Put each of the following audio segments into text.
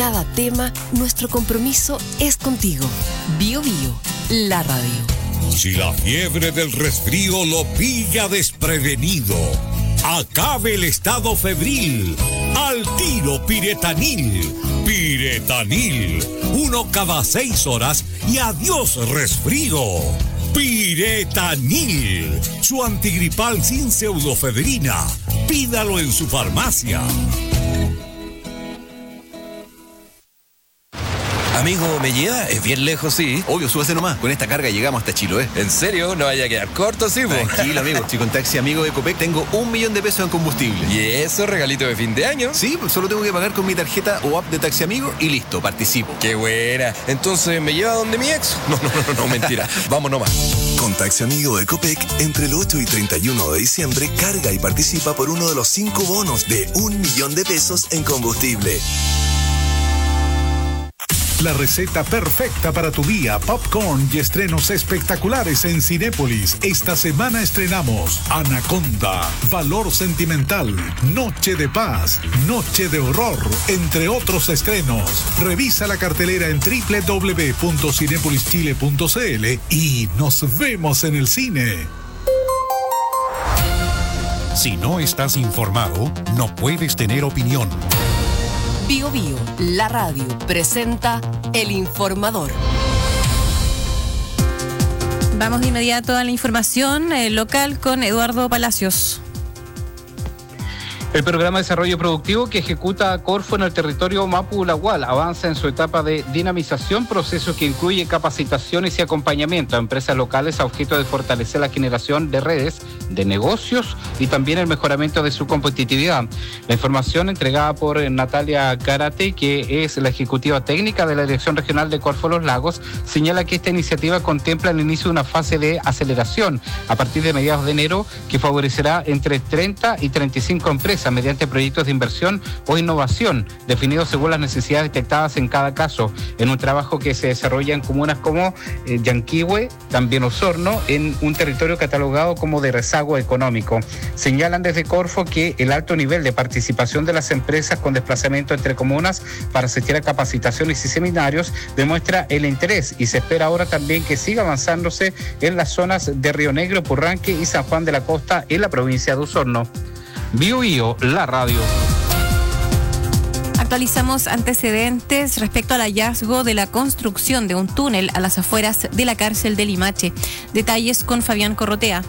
cada tema, nuestro compromiso es contigo. Bio Bio, la radio. Si la fiebre del resfrío lo pilla desprevenido, acabe el estado febril. Al tiro Piretanil. Piretanil. 1 cada 6 horas y adiós resfrío. Piretanil. Su antigripal sin pseudofedrina. Pídalo en su farmacia. Amigo, ¿me lleva? Es bien lejos, sí. Obvio, súbase nomás. Con esta carga llegamos hasta Chiloé. ¿En serio? No vaya a quedar corto, sí, po. Tranquilo, amigo. Si con Taxi Amigo de Copec tengo 1 millón de pesos en combustible. ¿Y eso, regalito de fin de año? Sí, pues solo tengo que pagar con mi tarjeta o app de Taxi Amigo y listo, participo. ¡Qué buena! Entonces, ¿me lleva donde mi ex? No, mentira. Vamos nomás. Con Taxi Amigo de Copec, entre el 8 y 31 de diciembre, carga y participa por uno de los 5 bonos de 1 millón de pesos en combustible. La receta perfecta para tu día, popcorn y estrenos espectaculares en Cinépolis. Esta semana estrenamos Anaconda, Valor Sentimental, Noche de Paz, Noche de Horror, entre otros estrenos. Revisa la cartelera en www.cinepolischile.cl y nos vemos en el cine. Si no estás informado, no puedes tener opinión. Bio Bio, la radio, presenta El Informador. Vamos de inmediato a la información local con Eduardo Palacios. El programa de desarrollo productivo que ejecuta Corfo en el territorio Mapu-Lagual avanza en su etapa de dinamización, proceso que incluye capacitaciones y acompañamiento a empresas locales a objeto de fortalecer la generación de redes, de negocios y también el mejoramiento de su competitividad. La información entregada por Natalia Karate, que es la ejecutiva técnica de la Dirección Regional de Corfo Los Lagos, señala que esta iniciativa contempla el inicio de una fase de aceleración a partir de mediados de enero que favorecerá entre 30 y 35 empresas mediante proyectos de inversión o innovación definidos según las necesidades detectadas en cada caso, en un trabajo que se desarrolla en comunas como Yanquihue, también Osorno, en un territorio catalogado como de rezago económico. Señalan desde Corfo que el alto nivel de participación de las empresas con desplazamiento entre comunas para asistir a capacitaciones y seminarios demuestra el interés y se espera ahora también que siga avanzándose en las zonas de Río Negro, Purranque y San Juan de la Costa en la provincia de Osorno. Bio Bio, la radio. Actualizamos antecedentes respecto al hallazgo de la construcción de un túnel a las afueras de la cárcel de Limache. Detalles con Fabián Corrotea.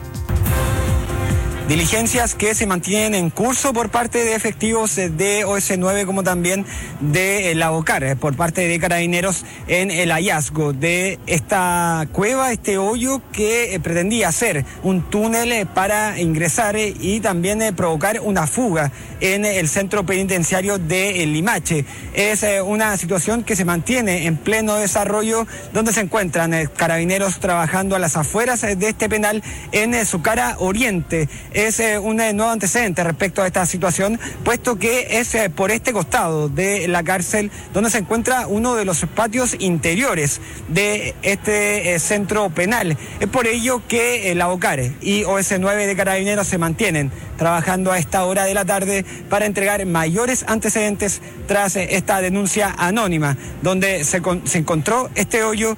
Diligencias que se mantienen en curso por parte de efectivos de OS9 como también de la OCAR, por parte de Carabineros en el hallazgo de esta cueva, este hoyo que pretendía ser un túnel para ingresar y también provocar una fuga en el centro penitenciario de Limache. Es una situación que se mantiene en pleno desarrollo, donde se encuentran Carabineros trabajando a las afueras de este penal en su cara oriente. Es un nuevo antecedente respecto a esta situación, puesto que es por este costado de la cárcel donde se encuentra uno de los patios interiores de este centro penal. Es por ello que la OCAR y OS9 de Carabineros se mantienen trabajando a esta hora de la tarde para entregar mayores antecedentes tras esta denuncia anónima, donde se encontró este hoyo,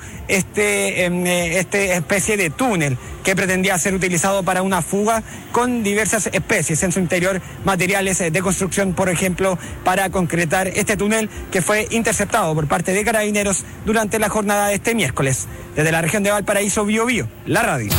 esta especie de túnel que pretendía ser utilizado para una fuga con diversas especies en su interior, materiales de construcción, por ejemplo, para concretar este túnel que fue interceptado por parte de Carabineros durante la jornada de este miércoles. Desde la región de Valparaíso, Bio Bio, la radio.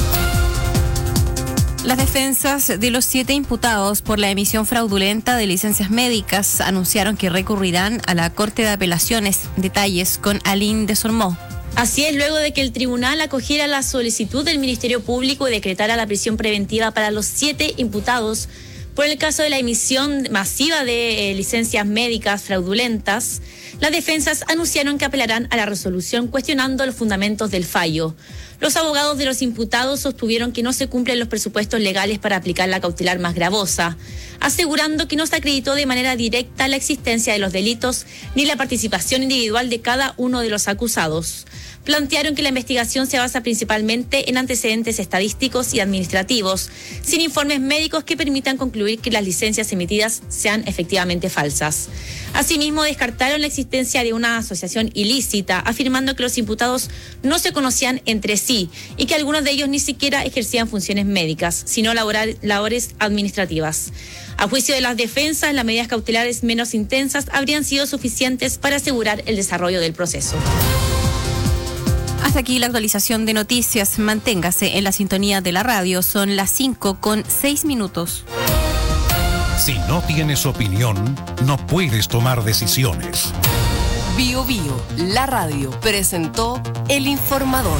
Las defensas de los 7 imputados por la emisión fraudulenta de licencias médicas anunciaron que recurrirán a la Corte de Apelaciones. Detalles con Aline de Sormó. Así es, luego de que el tribunal acogiera la solicitud del Ministerio Público y decretara la prisión preventiva para los 7 imputados por el caso de la emisión masiva de licencias médicas fraudulentas, las defensas anunciaron que apelarán a la resolución cuestionando los fundamentos del fallo. Los abogados de los imputados sostuvieron que no se cumplen los presupuestos legales para aplicar la cautelar más gravosa, asegurando que no se acreditó de manera directa la existencia de los delitos ni la participación individual de cada uno de los acusados. plantearon que la investigación se basa principalmente en antecedentes estadísticos y administrativos, sin informes médicos que permitan concluir que las licencias emitidas sean efectivamente falsas. Asimismo, descartaron la existencia de una asociación ilícita, afirmando que los imputados no se conocían entre sí y que algunos de ellos ni siquiera ejercían funciones médicas, sino labores administrativas. A juicio de las defensas, las medidas cautelares menos intensas habrían sido suficientes para asegurar el desarrollo del proceso. Hasta aquí la actualización de noticias. Manténgase en la sintonía de la radio. Son las 5:06. Si no tienes opinión, no puedes tomar decisiones. Bio Bio, la radio, presentó El Informador.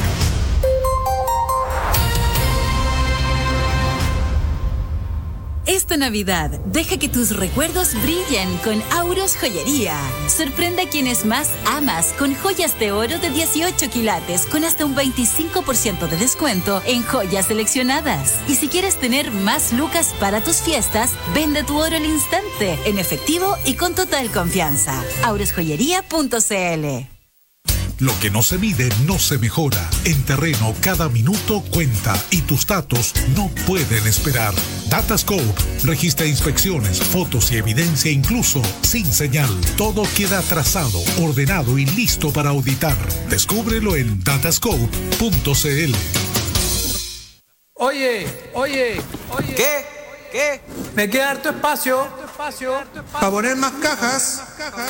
Esta Navidad, deja que tus recuerdos brillen con Auros Joyería. Sorprende a quienes más amas con joyas de oro de 18 quilates con hasta un 25% de descuento en joyas seleccionadas. Y si quieres tener más lucas para tus fiestas, vende tu oro al instante, en efectivo y con total confianza. aurosjoyería.cl. Lo que no se mide no se mejora. En Terreno cada minuto cuenta y tus datos no pueden esperar. Datascope registra inspecciones, fotos y evidencia incluso sin señal. Todo queda trazado, ordenado y listo para auditar. Descúbrelo en datascope.cl. Oye. ¿Qué? Me queda harto espacio. Para poner más cajas.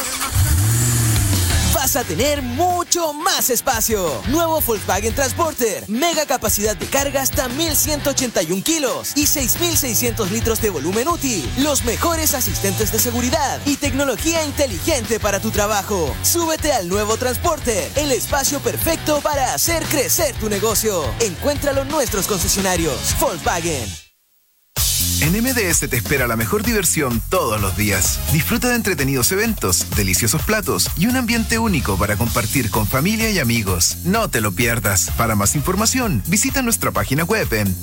Vas a tener mucho más espacio. Nuevo Volkswagen Transporter. Mega capacidad de carga hasta 1.181 kilos y 6.600 litros de volumen útil. Los mejores asistentes de seguridad y tecnología inteligente para tu trabajo. Súbete al nuevo Transporter, el espacio perfecto para hacer crecer tu negocio. Encuéntralo en nuestros concesionarios. Volkswagen. En MDS te espera la mejor diversión todos los días. Disfruta de entretenidos eventos, deliciosos platos y un ambiente único para compartir con familia y amigos. No te lo pierdas. Para más información, visita nuestra página web en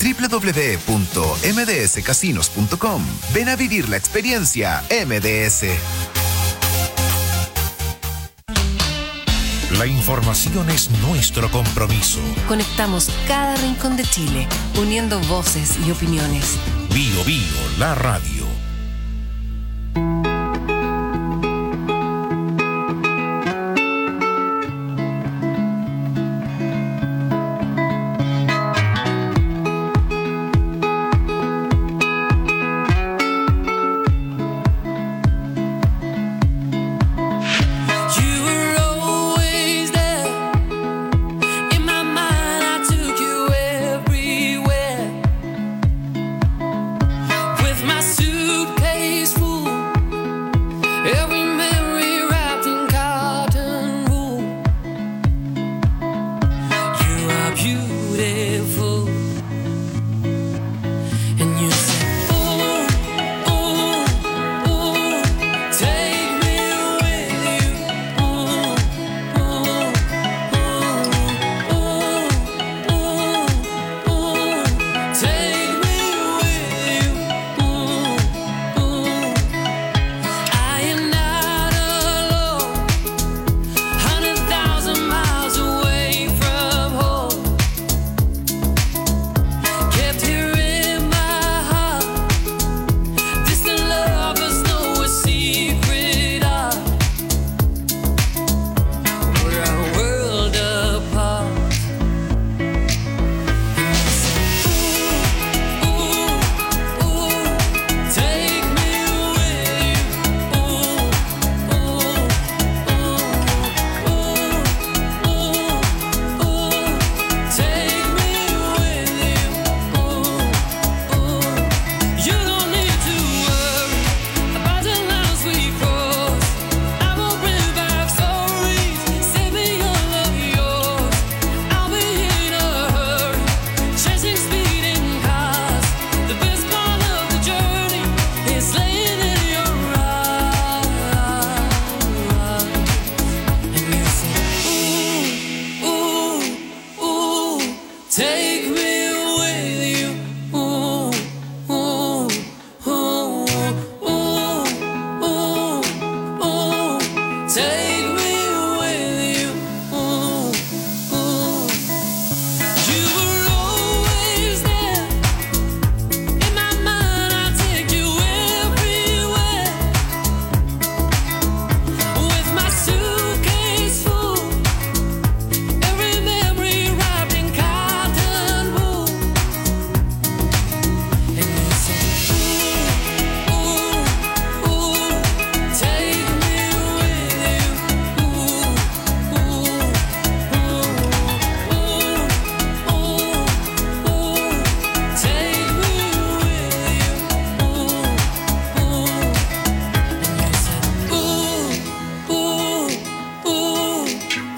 www.mdscasinos.com. Ven a vivir la experiencia MDS. La información es nuestro compromiso. Conectamos cada rincón de Chile, uniendo voces y opiniones. Bio Bio, la radio.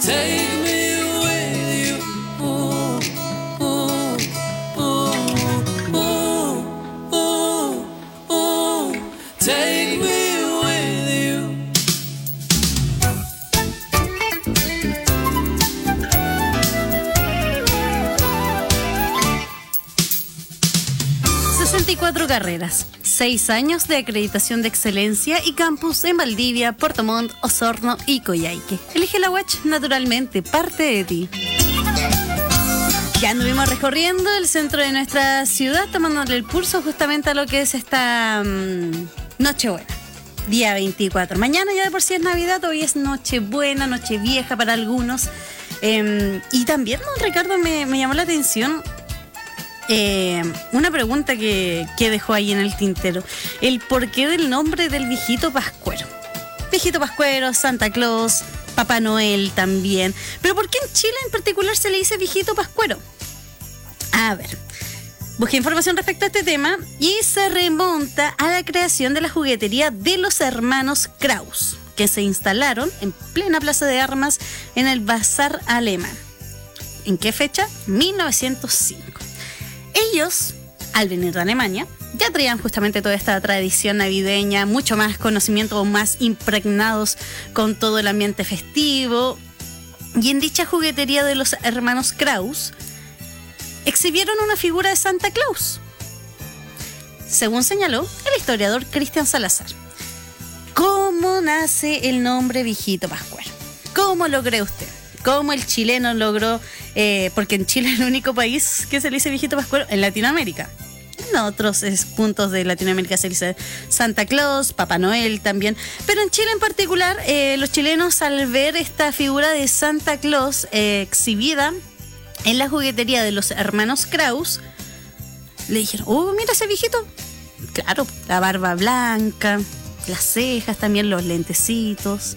Take me with you. Ooh, ooh, ooh, ooh, ooh, ooh. Take me with you. 64 carreras, 6 años de acreditación de excelencia y campus en Valdivia, Puerto Montt, Osorno y Coyhaique. Elige la UACH, naturalmente, parte de ti. Ya anduvimos recorriendo el centro de nuestra ciudad, tomándole el pulso justamente a lo que es esta Nochebuena, día 24. Mañana ya de por sí es Navidad, hoy es Nochebuena, Nochevieja para algunos. Y también, don Ricardo, me llamó la atención una pregunta que dejó ahí en el tintero. El porqué del nombre del viejito pascuero. Viejito pascuero, Santa Claus, Papá Noel también. Pero ¿por qué en Chile en particular se le dice viejito pascuero? A ver, busqué información respecto a este tema y se remonta a la creación de la juguetería de los hermanos Kraus, que se instalaron en plena plaza de armas en el Bazar Alemán. ¿En qué fecha? 1905. Ellos, al venir de Alemania, ya traían justamente toda esta tradición navideña, mucho más conocimiento, más impregnados con todo el ambiente festivo. Y en dicha juguetería de los hermanos Kraus, exhibieron una figura de Santa Claus, según señaló el historiador Cristian Salazar. ¿Cómo nace el nombre viejito pascuero? ¿Cómo lo cree usted? ¿Cómo el chileno logró? Porque en Chile es el único país que se le dice viejito pascuero en Latinoamérica. En otros puntos de Latinoamérica se le dice Santa Claus, Papá Noel también. Pero en Chile en particular, los chilenos, al ver esta figura de Santa Claus exhibida en la juguetería de los hermanos Kraus, le dijeron: oh, mira ese viejito. Claro, la barba blanca, las cejas también, los lentecitos.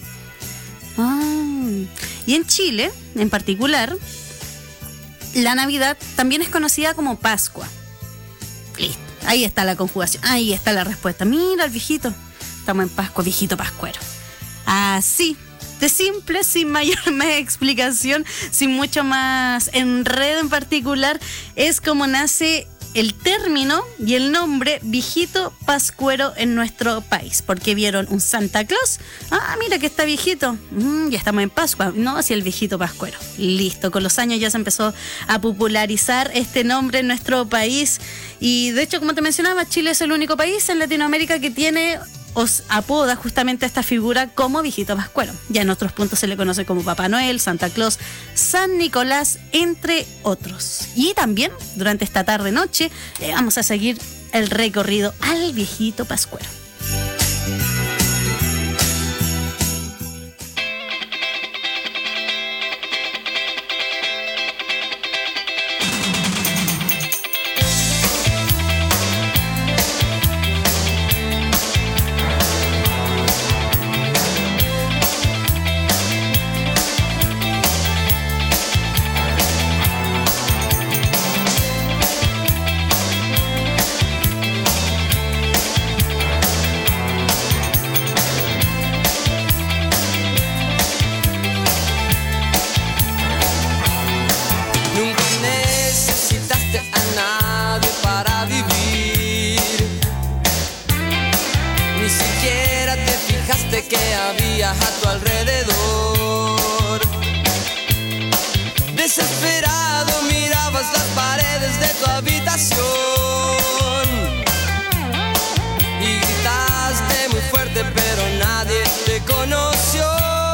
Y en Chile, en particular, la Navidad también es conocida como Pascua. Listo, ahí está la conjugación, ahí está la respuesta. Mira el viejito, estamos en Pascua, viejito pascuero. Así, de simple, sin mayor más explicación, sin mucho más enredo en particular, es como nace el término y el nombre viejito pascuero en nuestro país. Porque vieron un Santa Claus. Ah, mira que está viejito. Ya estamos en Pascua. No, así el viejito pascuero. Listo. Con los años ya se empezó a popularizar este nombre en nuestro país. Y de hecho, como te mencionaba, Chile es el único país en Latinoamérica que tiene os apoda justamente a esta figura como viejito pascuero. Ya en otros puntos se le conoce como Papá Noel, Santa Claus, San Nicolás, entre otros. Y también durante esta tarde-noche vamos a seguir el recorrido al viejito pascuero. Que había a tu alrededor. Desesperado mirabas las paredes de tu habitación y gritaste muy fuerte, pero nadie te conoció.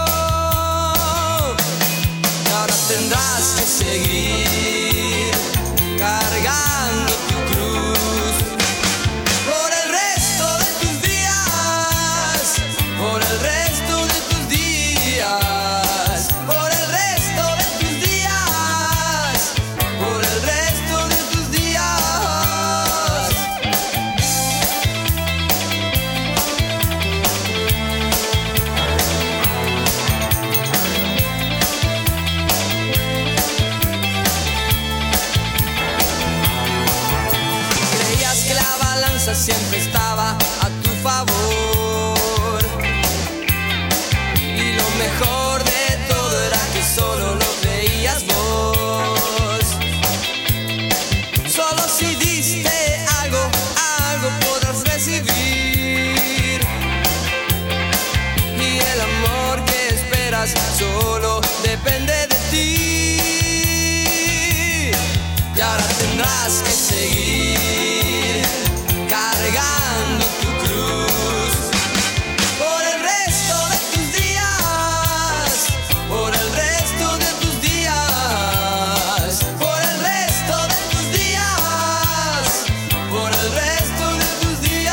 Ahora tendrás que seguir cargando tu cruz por el resto de tus días. Por el resto de tus días, por el resto de tus días, por el resto de tus días. tendrás que seguir cargando tu cruz por el resto de tus días, por el resto de tus días, por el resto de tus días, por el resto de tus días.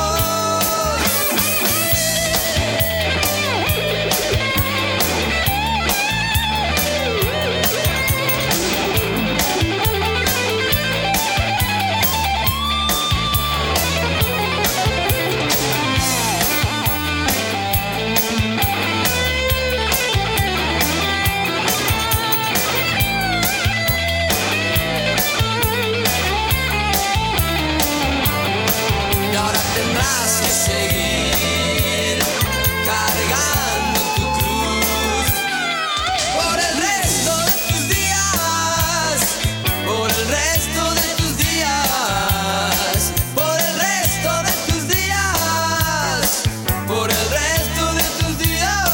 Y ahora tendrás que seguir cargando tu cruz por el resto de tus días, por el resto de tus días, por el resto de tus días, por el resto de tus días.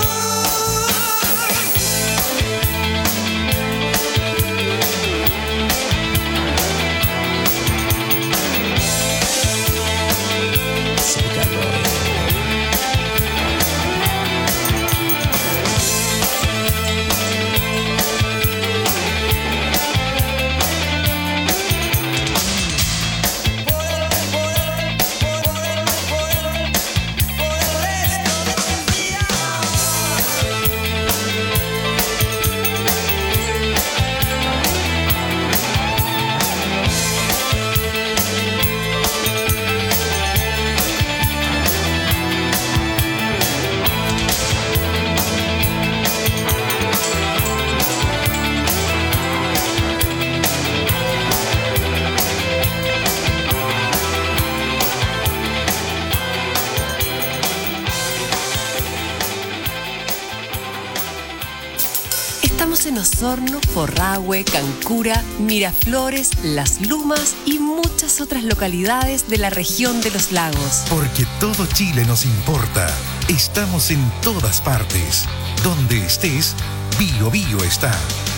Estamos en Osorno, Forrahue, Cancura, Miraflores, Las Lumas y muchas otras localidades de la región de los lagos. Porque todo Chile nos importa. Estamos en todas partes. Donde estés, Bio Bio está.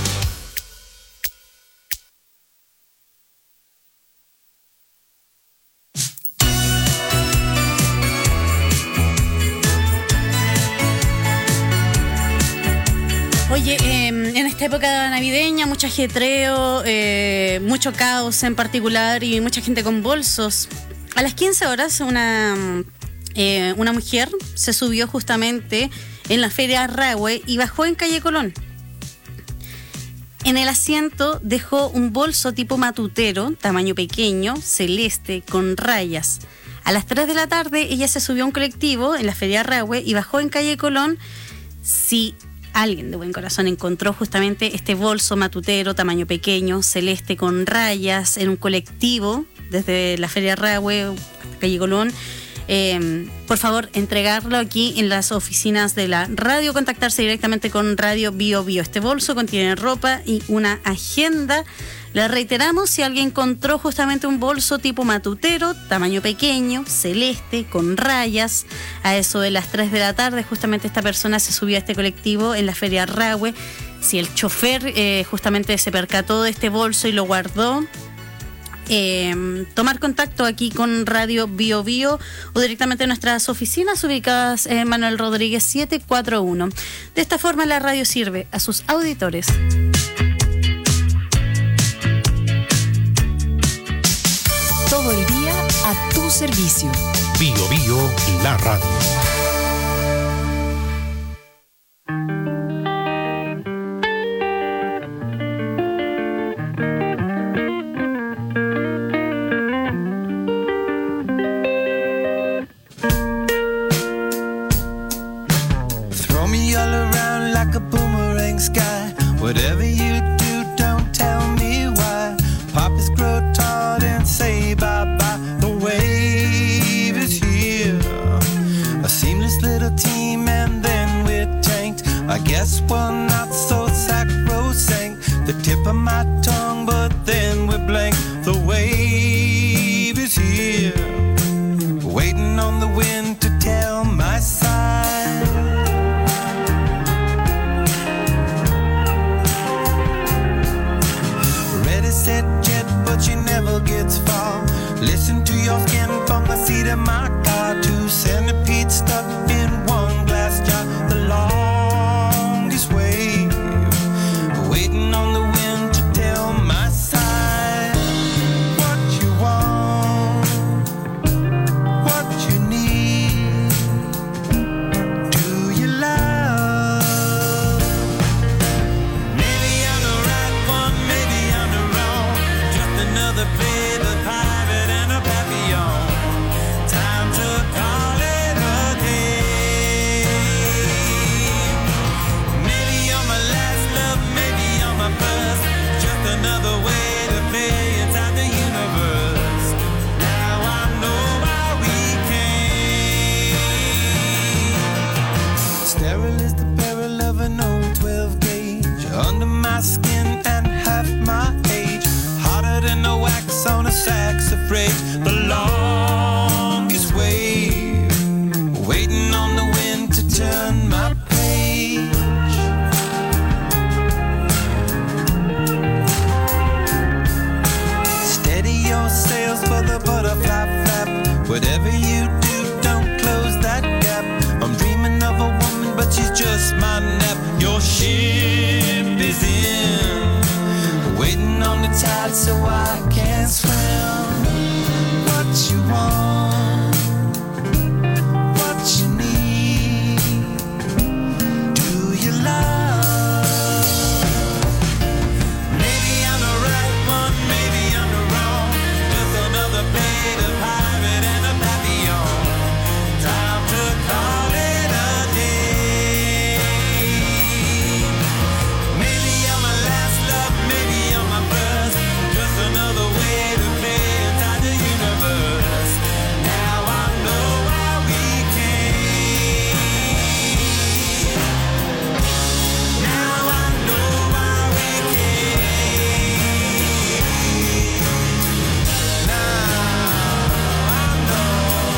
Oye, en esta época navideña, mucho ajetreo, mucho caos en particular y mucha gente con bolsos. A las 15 horas, una mujer se subió justamente en la Feria Rahue y bajó en calle Colón. En el asiento dejó un bolso tipo matutero, tamaño pequeño, celeste, con rayas. A las 3 de la tarde, ella se subió a un colectivo en la Feria Rahue y bajó en calle Colón. Si alguien de buen corazón encontró justamente este bolso matutero, tamaño pequeño, celeste, con rayas, en un colectivo desde la Feria Rahue hasta calle Colón, por favor, entregarlo aquí en las oficinas de la radio, contactarse directamente con Radio Bio Bio. Este bolso contiene ropa y una agenda. Le reiteramos, si alguien encontró justamente un bolso tipo matutero, tamaño pequeño, celeste, con rayas, a eso de las 3 de la tarde, justamente esta persona se subió a este colectivo en la Feria Rahue. Si el chofer justamente se percató de este bolso y lo guardó, tomar contacto aquí con Radio Bio Bio o directamente en nuestras oficinas ubicadas en Manuel Rodríguez 741. De esta forma la radio sirve a sus auditores. Todo el día a tu servicio. Bio Bio, la radio. Throw me all around like a boomerang sky. Whatever you do, don't tell me why. Poppies grow tall and say bye-bye. The wave is here. A seamless little team and then we're tanked. I guess we're not so sacrosanct. The tip of my tongue, but then we're blank. The wave is here. Waiting on the wind to tell my side. Ready, set, jet, but you still gets far. Listen to your skin from the seat of my car. 2 centipedes stuck in one glass jar. The longest wave, waiting on the wind to tell my side. What you want, what you need. Do you love? Maybe I'm the right one, maybe I'm the wrong. Just another play the pirate and a papillon. Time to call it a day. Maybe you're my last love, maybe you're my first. Just another way to play inside the universe. Now I know why we came. Sterile is the peril of an old 12 gauge. Under my skin and half my age. Harder than the wax on a saxifrage. The longest wave, waiting on the wind to turn my page. Steady your sails for the butterfly flap. Whatever you do, don't close that gap. I'm dreaming of a woman, but she's just my nap. Your ship is in, waiting on the tide so I can swim. What you want, what you need. Do you love? Maybe I'm the right one, maybe I'm the wrong. Just another play the pirate and a papillon. Time to call it a day. Maybe you're my last love, maybe you're my first. Just another way to play inside the universe. Now I know why we came. Now I know why we came. Now I know.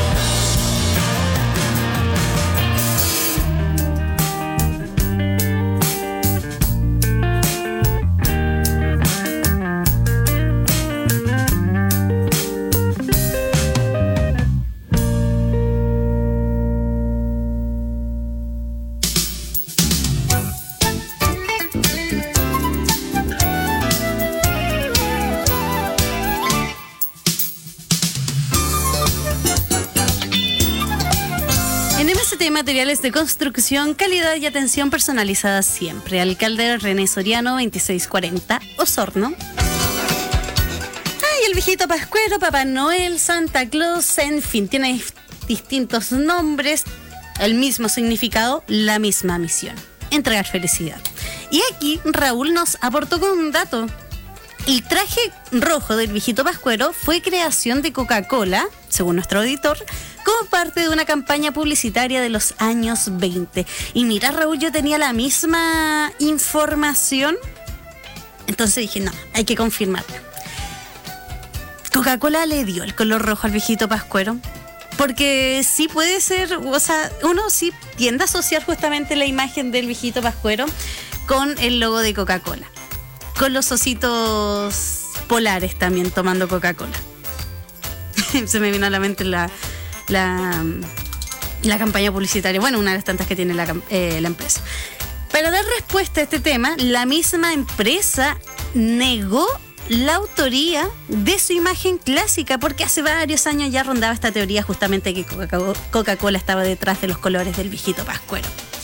En MST Materiales de Construcción, calidad y atención personalizada siempre. Alcalde René Soriano, 2640, Osorno. Ay, el viejito pascuero, Papá Noel, Santa Claus, en fin, tiene distintos nombres, el mismo significado, la misma misión: entregar felicidad. Y aquí Raúl nos aportó con un dato. El traje rojo del viejito pascuero fue creación de Coca-Cola, según nuestro auditor, como parte de una campaña publicitaria de los años 20. Y mira, Raúl, yo tenía la misma información. Entonces dije, no, hay que confirmarla. Coca-Cola le dio el color rojo al viejito pascuero. Porque sí puede ser, o sea, uno sí tiende a asociar justamente la imagen del viejito pascuero con el logo de Coca-Cola. Con los ositos polares también tomando Coca-Cola. Se me vino a la mente la campaña publicitaria. Bueno, una de las tantas que tiene la empresa. Para dar respuesta a este tema, la misma empresa negó la autoría de su imagen clásica, porque hace varios años ya rondaba esta teoría justamente que Coca-Cola estaba detrás de los colores del viejito pascuero.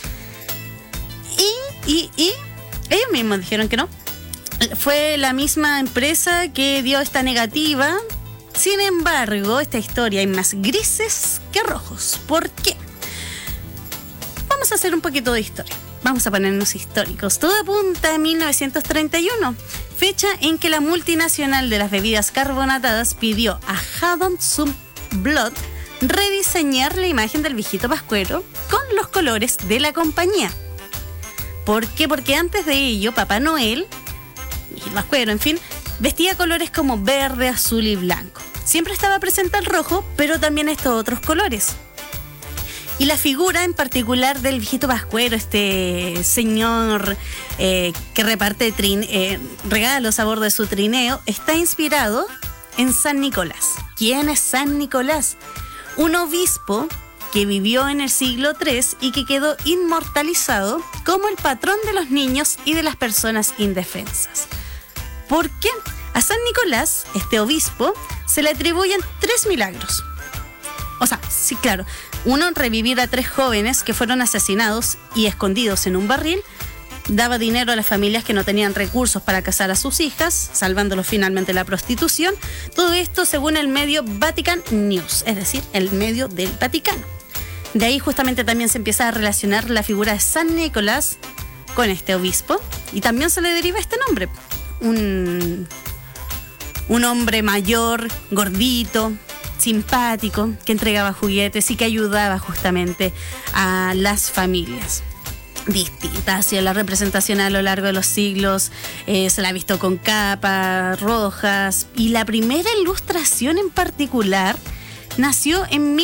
Y ellos mismos dijeron que no. Fue la misma empresa que dio esta negativa. Sin embargo, esta historia hay más grises que rojos. ¿Por qué? Vamos a hacer un poquito de historia. Vamos a ponernos históricos. Todo apunta a 1931, fecha en que la multinacional de las bebidas carbonatadas pidió a Haddon Blood rediseñar la imagen del viejito pascuero con los colores de la compañía. ¿Por qué? Porque antes de ello, Papá Noel, viejito pascuero, en fin, vestía colores como verde, azul y blanco. Siempre estaba presente el rojo, pero también estos otros colores. Y la figura en particular del viejito pascuero, este señor que reparte regalos a bordo de su trineo, está inspirado en San Nicolás. ¿Quién es San Nicolás? Un obispo que vivió en el siglo III y que quedó inmortalizado como el patrón de los niños y de las personas indefensas. ¿Por qué? A San Nicolás, este obispo, se le atribuyen 3 milagros. O sea, sí, claro. Uno, revivir a 3 jóvenes que fueron asesinados y escondidos en un barril. Daba dinero a las familias que no tenían recursos para casar a sus hijas, salvándolos finalmente de la prostitución. Todo esto según el medio Vatican News, es decir, el medio del Vaticano. De ahí justamente también se empieza a relacionar la figura de San Nicolás con este obispo. Y también se le deriva este nombre. Un hombre mayor, gordito, simpático, que entregaba juguetes y que ayudaba justamente a las familias distintas. Hacia la representación a lo largo de los siglos se la ha visto con capas rojas, y la primera ilustración en particular nació en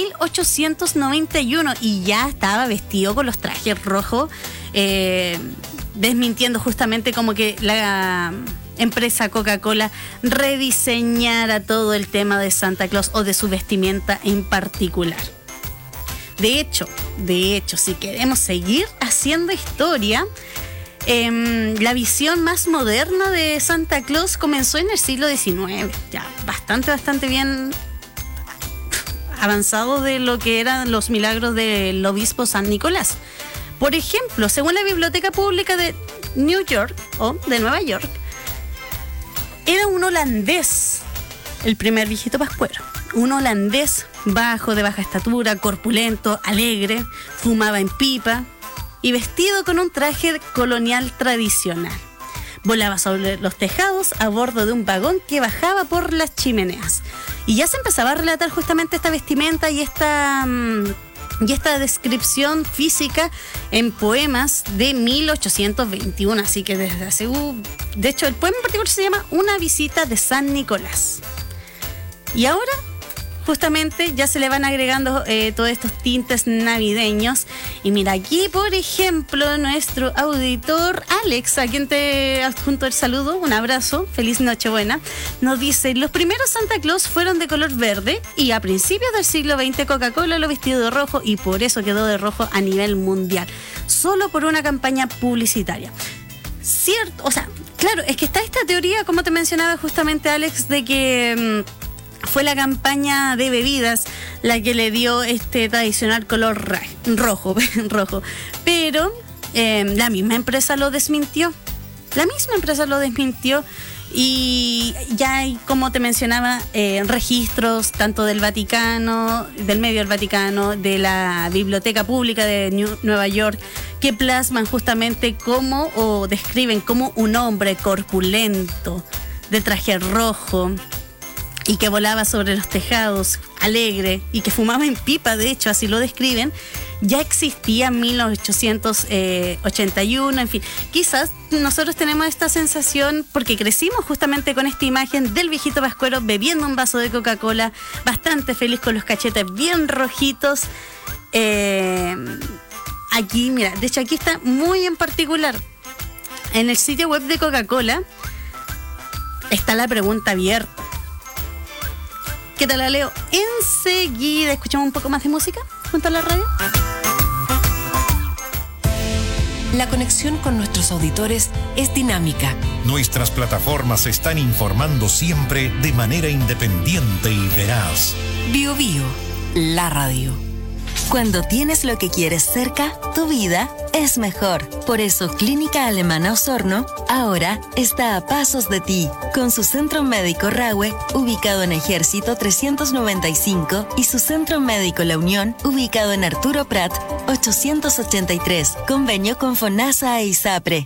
1891 y ya estaba vestido con los trajes rojos, desmintiendo justamente como que la empresa Coca-Cola rediseñara todo el tema de Santa Claus o de su vestimenta en particular. De hecho, si queremos seguir haciendo historia, la visión más moderna de Santa Claus comenzó en el siglo XIX, ya bastante bien avanzado de lo que eran los milagros del obispo San Nicolás. Por ejemplo, según la Biblioteca Pública de New York o de Nueva York, era un holandés el primer viejito pascuero. Un holandés bajo, de baja estatura, corpulento, alegre, fumaba en pipa y vestido con un traje colonial tradicional. Volaba sobre los tejados a bordo de un vagón que bajaba por las chimeneas. Y ya se empezaba a relatar justamente esta vestimenta y esta descripción física en poemas de 1821. Así que desde hace... de hecho, el poema en particular se llama Una visita de San Nicolás. Y ahora, justamente, ya se le van agregando todos estos tintes navideños. Y mira, aquí, por ejemplo, nuestro auditor Alex, a quien te adjunto el saludo, un abrazo, feliz Nochebuena, nos dice: los primeros Santa Claus fueron de color verde y a principios del siglo XX Coca-Cola lo vistió de rojo y por eso quedó de rojo a nivel mundial, solo por una campaña publicitaria. Cierto, o sea, claro, es que está esta teoría, como te mencionaba justamente Alex, de que... fue la campaña de bebidas la que le dio este tradicional color rojo. Pero la misma empresa lo desmintió. Y ya hay, como te mencionaba, registros tanto del Vaticano, del medio del Vaticano, de la Biblioteca Pública de Nueva York, que plasman justamente cómo, o describen como un hombre corpulento, de traje rojo, y que volaba sobre los tejados, alegre, y que fumaba en pipa, de hecho, así lo describen, ya existía en 1881, en fin. Quizás nosotros tenemos esta sensación porque crecimos justamente con esta imagen del viejito pascuero bebiendo un vaso de Coca-Cola, bastante feliz con los cachetes bien rojitos. Aquí, mira, de hecho aquí está muy en particular. En el sitio web de Coca-Cola está la pregunta abierta. ¿Qué tal, la leo? Enseguida escuchamos un poco más de música junto a la radio. La conexión con nuestros auditores es dinámica. Nuestras plataformas están informando siempre de manera independiente y veraz. Bio Bio, la radio. Cuando tienes lo que quieres cerca, tu vida es mejor. Por eso Clínica Alemana Osorno ahora está a pasos de ti, con su centro médico Rahue, ubicado en Ejército 395, y su centro médico La Unión, ubicado en Arturo Prat 883, convenio con FONASA e ISAPRE.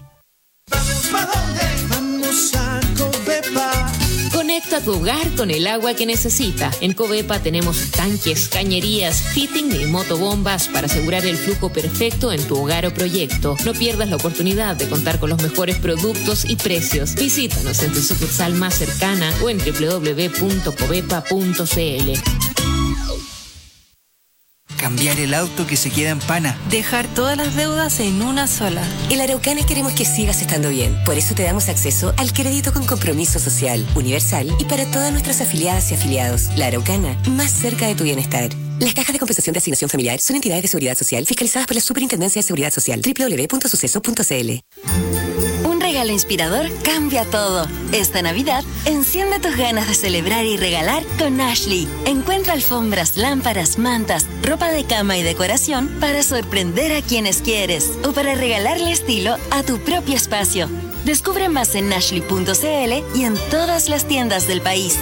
Vamos a Covepa. Conecta tu hogar con el agua que necesita. En Covepa tenemos tanques, cañerías, fitting y motobombas para asegurar el flujo perfecto en tu hogar o proyecto. No pierdas la oportunidad de contar con los mejores productos y precios. Visítanos en tu sucursal más cercana o en www.covepa.cl. cambiar el auto que se queda en pana. Dejar todas las deudas en una sola. En La Araucana queremos que sigas estando bien. Por eso te damos acceso al crédito con compromiso social, universal y para todas nuestras afiliadas y afiliados. La Araucana, más cerca de tu bienestar. Las cajas de compensación de asignación familiar son entidades de seguridad social fiscalizadas por la Superintendencia de Seguridad Social. www.suceso.cl. Un regalo inspirador cambia todo. Esta Navidad, enciende tus ganas de celebrar y regalar con Ashley. Encuentra alfombras, lámparas, mantas, ropa de cama y decoración para sorprender a quienes quieres o para regalarle estilo a tu propio espacio. Descubre más en ashley.cl y en todas las tiendas del país.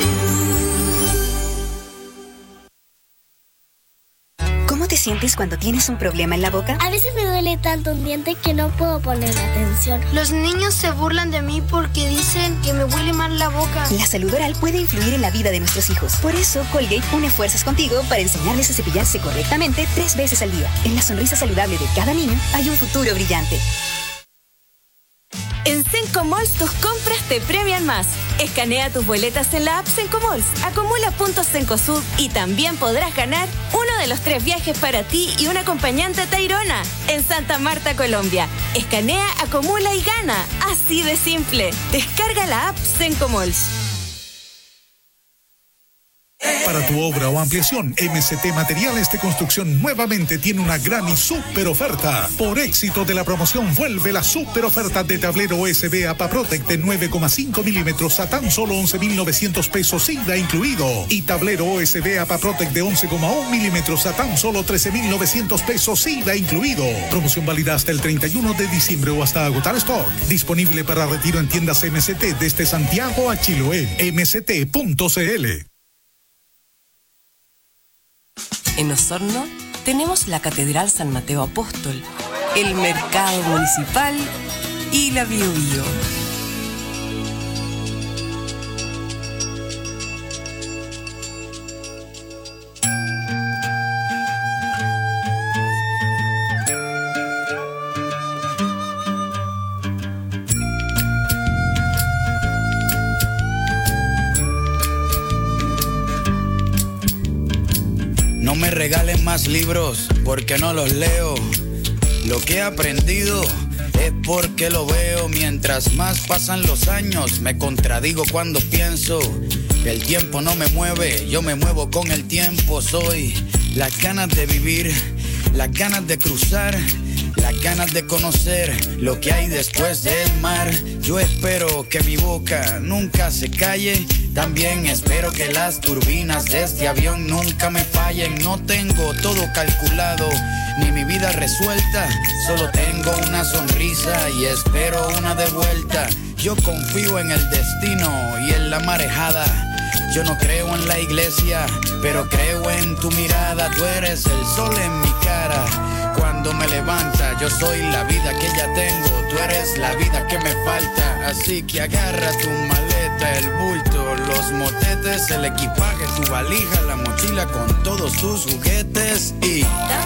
¿Cómo te sientes cuando tienes un problema en la boca? A veces me duele tanto un diente que no puedo poner atención. Los niños se burlan de mí porque dicen que me huele mal la boca. La salud oral puede influir en la vida de nuestros hijos. Por eso, Colgate une fuerzas contigo para enseñarles a cepillarse correctamente 3 veces al día. En la sonrisa saludable de cada niño hay un futuro brillante. En Sencomalls tus compras te premian más. Escanea tus boletas en la app Sencomalls, acumula puntos Cencosud y también podrás ganar uno de los 3 viajes para ti y un acompañante a Tayrona en Santa Marta, Colombia. Escanea, acumula y gana. Así de simple. Descarga la app Sencomalls. Para tu obra o ampliación, MCT Materiales de Construcción nuevamente tiene una gran y súper oferta. Por éxito de la promoción, vuelve la súper oferta de tablero USB APA Protect de 9,5 milímetros a tan solo 11,900 pesos IVA incluido. Y tablero USB APA Protect de 11,1 milímetros a tan solo 13,900 pesos IVA incluido. Promoción válida hasta el 31 de diciembre o hasta agotar stock. Disponible para retiro en tiendas MCT desde Santiago a Chiloé. mct.cl. En Osorno tenemos la Catedral San Mateo Apóstol, el Mercado Municipal y la Bio Bio. No me regalen más libros porque no los leo. Lo que he aprendido es porque lo veo. Mientras más pasan los años, me contradigo cuando pienso que el tiempo no me mueve, yo me muevo con el tiempo. Soy las ganas de vivir, las ganas de cruzar, las ganas de conocer lo que hay después del mar. Yo espero que mi boca nunca se calle. También espero que las turbinas de este avión nunca me fallen. No tengo todo calculado, ni mi vida resuelta. Solo tengo una sonrisa y espero una de vuelta. Yo confío en el destino y en la marejada. Yo no creo en la iglesia, pero creo en tu mirada. Tú eres el sol en mi cara. Cuando me levanta, yo soy la vida que ya tengo. Tú eres la vida que me falta. Así que agarra tu maleta, el bulto, los motetes, el equipaje, tu valija, la mochila con todos tus juguetes y...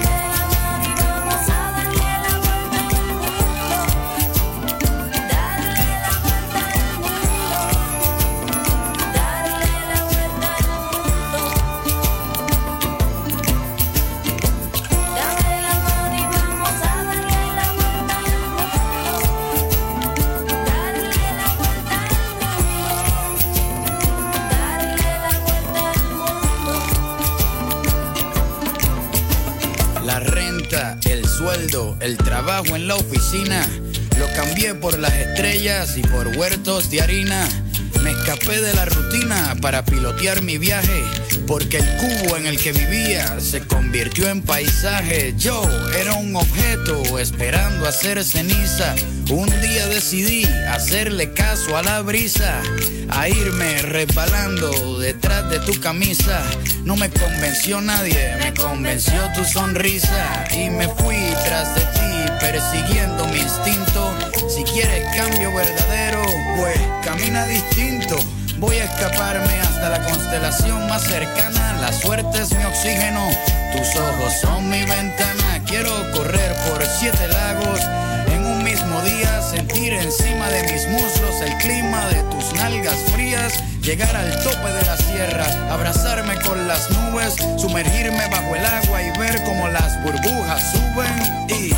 El trabajo en la oficina lo cambié por las estrellas y por huertos de harina. Me escapé de la rutina para pilotear mi viaje, porque el cubo en el que vivía se convirtió en paisaje. Yo era un objeto esperando a ser ceniza. Un día decidí hacerle caso a la brisa, a irme resbalando detrás de tu camisa. No me convenció nadie, me convenció tu sonrisa. Y me fui tras de ti, persiguiendo mi instinto. Si quieres cambio verdadero, pues camina distinto. Voy a escaparme hasta la constelación más cercana. La suerte es mi oxígeno, tus ojos son mi ventana. Quiero correr por 7 lagos en un mismo día, sentir encima de mis muslos el clima de tus nalgas frías. llegar al tope de la sierra, abrazarme con las nubes, sumergirme bajo el agua y ver cómo las burbujas suben y...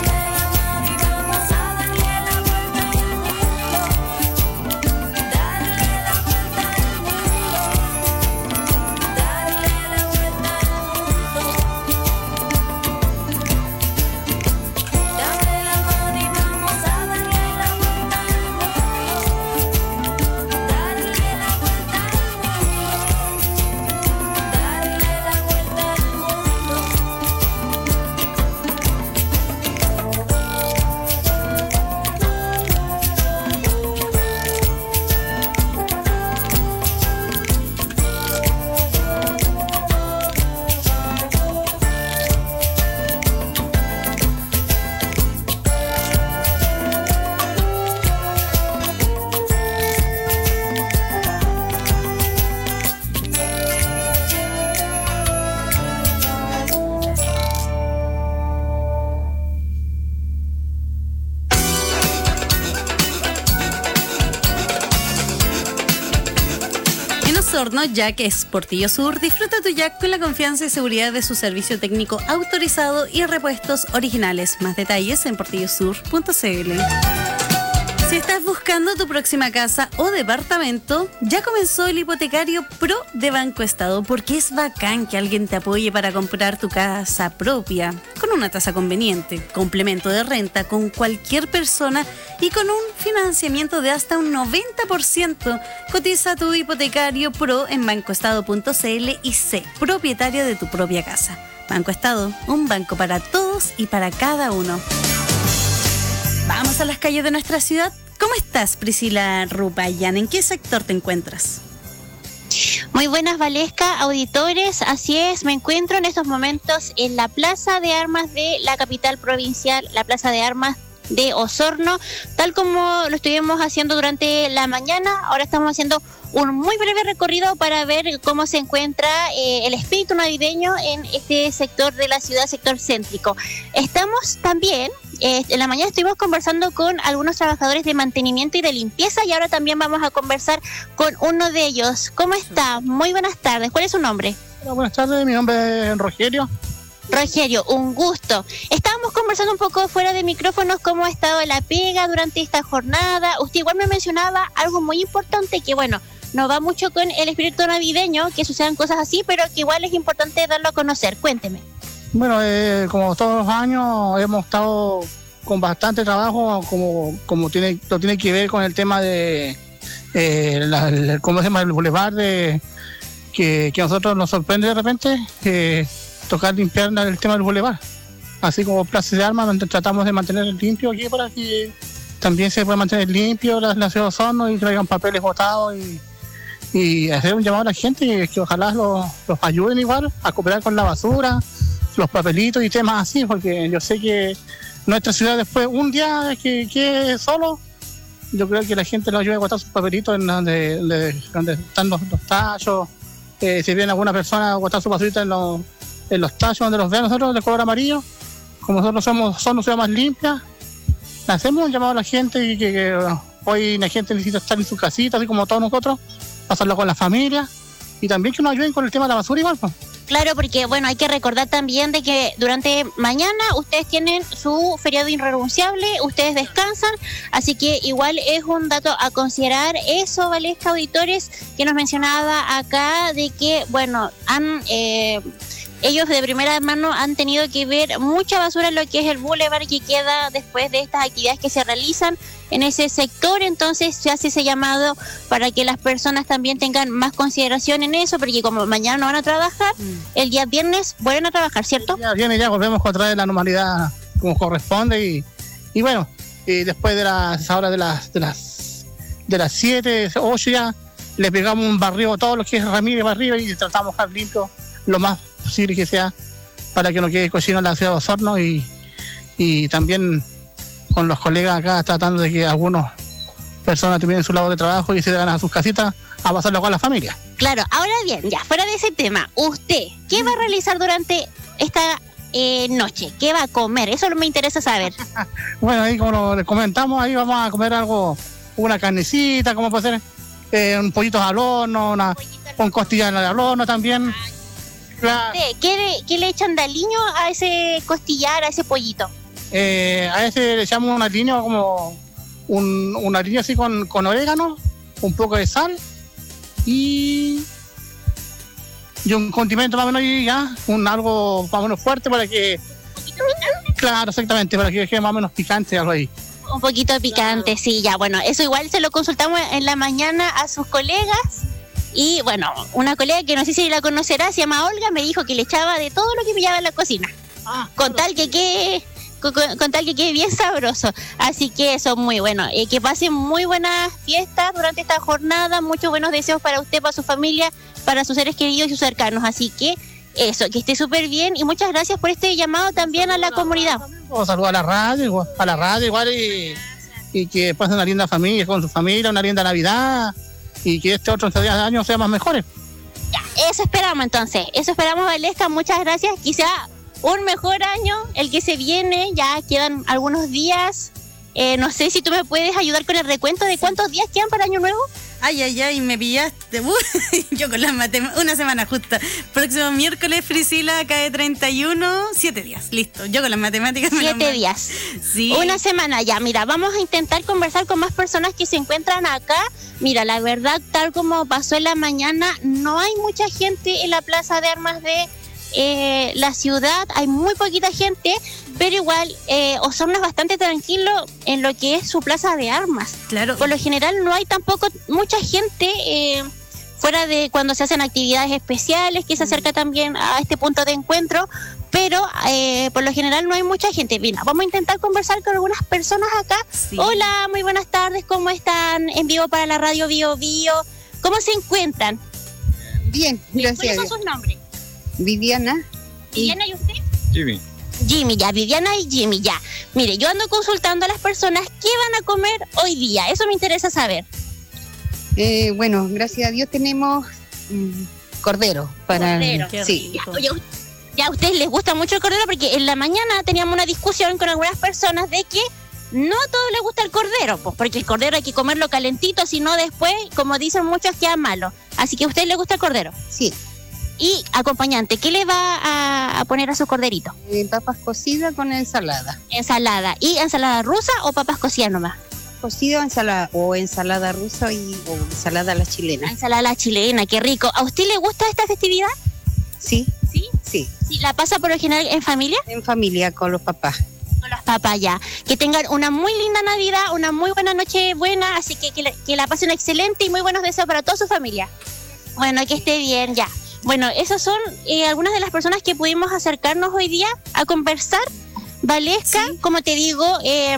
Osorno, Jack es Portillo Sur. Disfruta tu Jack con la confianza y seguridad de su servicio técnico autorizado y repuestos originales. Más detalles en portillosur.cl. Si estás buscando tu próxima casa o departamento, ya comenzó el hipotecario Pro de Banco Estado, porque es bacán que alguien te apoye para comprar tu casa propia con una tasa conveniente, complemento de renta con cualquier persona y con un financiamiento de hasta un 90%. Cotiza tu hipotecario Pro en bancoestado.cl y sé propietario de tu propia casa. Banco Estado, un banco para todos y para cada uno. Vamos a las calles de nuestra ciudad. ¿Cómo estás, Priscila Rupayan? ¿En qué sector te encuentras? Muy buenas, Valesca, auditores. Así es, me encuentro en estos momentos en la Plaza de Armas de la capital provincial, la Plaza de Armas de Osorno, tal como lo estuvimos haciendo durante la mañana. Ahora estamos haciendo un muy breve recorrido para ver cómo se encuentra el espíritu navideño en este sector de la ciudad, sector céntrico. Estamos también, en la mañana estuvimos conversando con algunos trabajadores de mantenimiento y de limpieza y ahora también vamos a conversar con uno de ellos. ¿Cómo está? Muy buenas tardes. ¿Cuál es su nombre? Buenas tardes, mi nombre es Rogelio. Rogelio, un gusto. Estábamos conversando un poco fuera de micrófonos cómo ha estado la pega durante esta jornada. Usted igual me mencionaba algo muy importante que, bueno, no va mucho con el espíritu navideño, que sucedan cosas así, pero que igual es importante darlo a conocer. Cuénteme. Bueno, como todos los años hemos estado con bastante trabajo, como lo tiene que ver con el tema de ¿cómo se llama? El bulevar que a nosotros nos sorprende de repente. Tocar limpiar el tema del bulevar, así como Plaza de Armas, donde tratamos de mantener limpio aquí para que también se pueda mantener limpio la ciudad de Osorno y traigan papeles botados y hacer un llamado a la gente que ojalá los ayuden igual a cooperar con la basura, los papelitos y temas así, porque yo sé que nuestra ciudad después, un día que solo, yo creo que la gente nos ayude a botar sus papelitos en donde están los tallos, si viene alguna persona a botar su basurita en los tallos donde los vean nosotros de color amarillo, como nosotros somos ciudad más limpia, hacemos un llamado a la gente y que hoy la gente necesita estar en su casita, así como todos nosotros, pasarlo con la familia y también que nos ayuden con el tema de la basura igual, pues. Claro, porque bueno, hay que recordar también de que durante mañana ustedes tienen su feriado irrenunciable, ustedes descansan, así que igual es un dato a considerar eso, Valesca, auditores, que nos mencionaba acá de que, bueno, ellos de primera mano han tenido que ver mucha basura en lo que es el bulevar que queda después de estas actividades que se realizan en ese sector, entonces se hace ese llamado para que las personas también tengan más consideración en eso, porque como mañana no van a trabajar, el día viernes vuelven a trabajar, ¿cierto? Ya volvemos otra vez la normalidad como corresponde y bueno, y después de las horas de las 7, 8 ya le pegamos un barrio a todo lo que es Ramírez para arriba y tratamos de dejar limpio lo más posible que sea para que no quede cochino en la ciudad de Osorno y también con los colegas acá tratando de que algunas personas terminen su lado de trabajo y se vayan a sus casitas a pasarlo con la familia. Claro, ahora bien, ya fuera de ese tema, ¿usted qué va a realizar durante esta noche? ¿Qué va a comer? Eso me interesa saber. Bueno, ahí como les comentamos, ahí vamos a comer algo, una carnecita, ¿cómo puede ser? un pollito al horno, con costillas al horno también. ¿Qué le echan de aliño a ese costillar, a ese pollito? A ese le echamos un aliño como un aliño así con orégano, un poco de sal y un condimento más o menos y ya, algo más o menos fuerte para que... Claro, exactamente, para que quede más o menos picante algo ahí. Un poquito picante, sí, ya, bueno, eso igual se lo consultamos en la mañana a sus colegas. Y bueno, una colega que no sé si la conocerá, se llama Olga, me dijo que le echaba de todo lo que pillaba en la cocina. Con tal que quede bien sabroso. Así que eso, muy bueno. Que pasen muy buenas fiestas durante esta jornada. Muchos buenos deseos para usted, para su familia, para sus seres queridos y sus cercanos. Así que eso, que esté súper bien. Y muchas gracias por este llamado también a la comunidad. Saludos a la radio igual y que pasen una linda familia con su familia, una linda Navidad. Y que este otro año sea más mejores. Ya, eso esperamos entonces. Eso esperamos, Valesca. Muchas gracias. Quizá un mejor año, el que se viene. Ya quedan algunos días. No sé si tú me puedes ayudar con el recuento de cuántos días quedan para Año Nuevo. Ay, me pillaste. Yo con las matemáticas. Una semana justa. Próximo miércoles, Priscila, cae 31. 7 días, listo. Yo con las matemáticas. 7 días. Sí. Una semana ya. Mira, vamos a intentar conversar con más personas que se encuentran acá. Mira, la verdad, tal como pasó en la mañana, no hay mucha gente en la Plaza de Armas de la ciudad. Hay muy poquita gente, pero igual Osorno es bastante tranquilo en lo que es su Plaza de Armas. Claro. Por lo general no hay tampoco mucha gente fuera de cuando se hacen actividades especiales, que se acerca también a este punto de encuentro, pero por lo general no hay mucha gente. Mira, vamos a intentar conversar con algunas personas acá. Sí. Hola, muy buenas tardes, ¿cómo están? En vivo para la radio Bio Bio. ¿Cómo se encuentran? Bien, gracias. ¿Cuáles son sus nombres? Viviana. ¿Viviana y usted? Jimmy, ya, Viviana y Jimmy, ya. Mire, yo ando consultando a las personas qué van a comer hoy día. Eso me interesa saber. Bueno, gracias a Dios tenemos cordero. Cordero. Sí. Ya a ustedes les gusta mucho el cordero porque en la mañana teníamos una discusión con algunas personas de que no a todos les gusta el cordero, pues porque el cordero hay que comerlo calentito, si no después, como dicen muchos, queda malo. Así que a ustedes les gusta el cordero. Sí. Y acompañante, ¿qué le va a poner a su corderito? Papas cocidas con ensalada. Ensalada. ¿Y ensalada rusa o papas cocidas nomás? Cocido, ensalada o ensalada rusa o ensalada a la chilena. Ensalada a la chilena, qué rico. ¿A usted le gusta esta festividad? Sí. ¿Sí? Sí. ¿Sí? ¿La pasa por lo general en familia? En familia, con los papás. Con los papás, ya. Que tengan una muy linda Navidad, una muy buena noche buena, así que la pasen excelente y muy buenos deseos para toda su familia. Bueno, que esté bien, ya. Bueno, esas son algunas de las personas que pudimos acercarnos hoy día a conversar. Valesca, sí. Como te digo,